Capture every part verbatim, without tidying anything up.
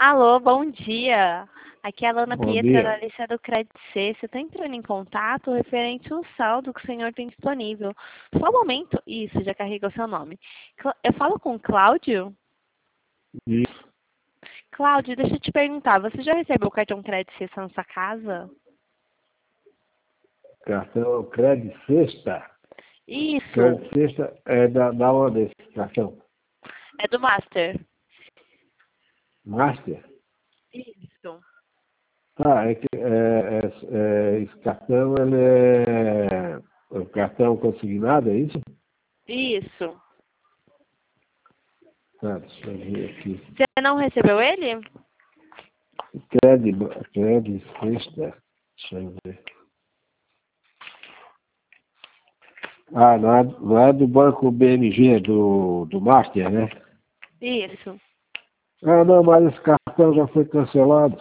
Alô, bom dia. Aqui é a Lana Bom Pietra, dia. analista do Credit Suisse. Eu estou entrando em contato referente ao saldo que o senhor tem disponível. Só um momento. Isso, já carregou seu nome. Cla- Eu falo com o Cláudio? Isso. Cláudio, deixa eu te perguntar. Você já recebeu o cartão Credit Suisse na sua casa? Cartão Crédito Sexta. Isso. Crédito Sexta é da, da onde esse cartão? É do Master. Master? Isso. Ah, é que é, é, é, esse cartão ele é, é um cartão consignado, é isso? Isso. Tá, deixa eu ver aqui. Você não recebeu ele? Crédito, crédito Sexta. Deixa eu ver. Ah, não é, não é do Banco B M G, do, do Master, né? Isso. Ah, não, mas esse cartão já foi cancelado.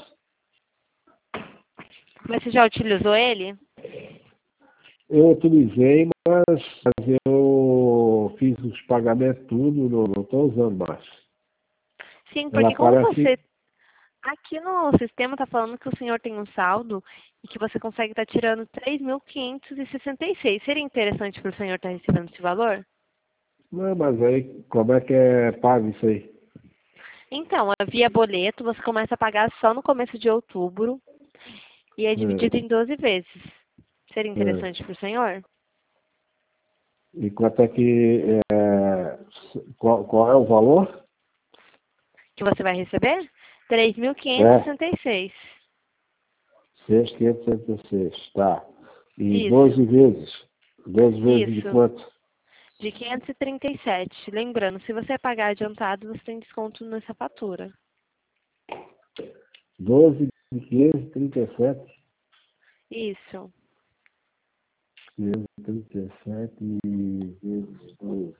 Mas você já utilizou ele? Eu utilizei, mas eu fiz os pagamentos tudo, não estou usando mais. Sim, Ela porque como aparece. você aqui no sistema está falando que o senhor tem um saldo e que você consegue estar tirando três mil quinhentos e sessenta e seis. Seria interessante para o senhor estar recebendo esse valor? Não, mas aí como é que é pago isso aí? Então, é via boleto, você começa a pagar só no começo de outubro e é dividido em doze vezes. Seria É, é. interessante para o senhor? E quanto é que é, qual, qual é o valor? Que você vai receber? três mil quinhentos e É, sessenta e seis. seis mil quinhentos e sessenta e seis, tá. E Isso, doze vezes. doze vezes de isso. quanto? De quinhentos e trinta e sete. Lembrando, se você pagar adiantado, você tem desconto nessa fatura. doze de quinhentos e trinta e sete. Isso. quinhentos e trinta e sete vezes doze.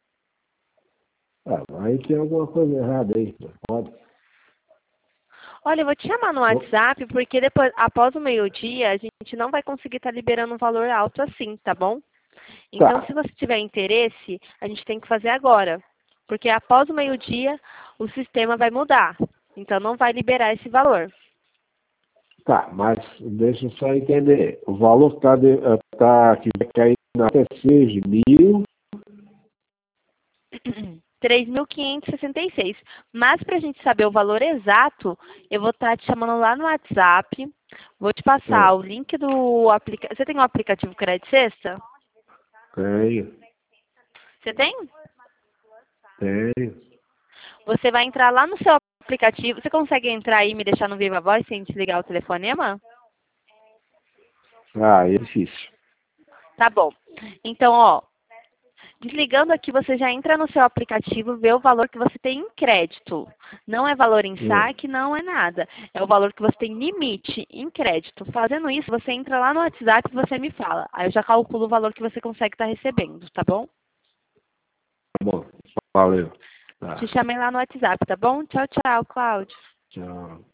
Ah, aí tem alguma coisa errada aí, pode. Olha, eu vou te chamar no WhatsApp, porque depois, após o meio-dia, a gente não vai conseguir estar liberando um valor alto assim, tá bom? Então, se Tá, você tiver interesse, a gente tem que fazer agora. Porque após o meio-dia, o sistema vai mudar. Então, não vai liberar esse valor. tá, mas deixa eu só entender. O valor que tá, de, eh, tá que vai cair na até seis mil. três mil quinhentos e sessenta e seis. Mas para a gente saber o valor exato, eu vou estar te chamando lá no WhatsApp. Vou te passar É, o link do aplicativo. Você tem o aplicativo Credit Sexta? tenho, Você tem? tenho. Você vai entrar lá no seu aplicativo. Você consegue entrar aí e me deixar no Viva Voz sem desligar o telefonema? Ah, é difícil. Tá bom. Então, ó, desligando aqui, você já entra no seu aplicativo, vê o valor que você tem em crédito. Não é valor em É, saque, não é nada. É o valor que você tem limite em crédito. Fazendo isso, você entra lá no WhatsApp e você me fala. Aí eu já calculo o valor que você consegue estar recebendo, tá bom? tá bom. Valeu. Te Tá, chamei lá no WhatsApp, tá bom? Tchau, tchau, Cláudio. tchau.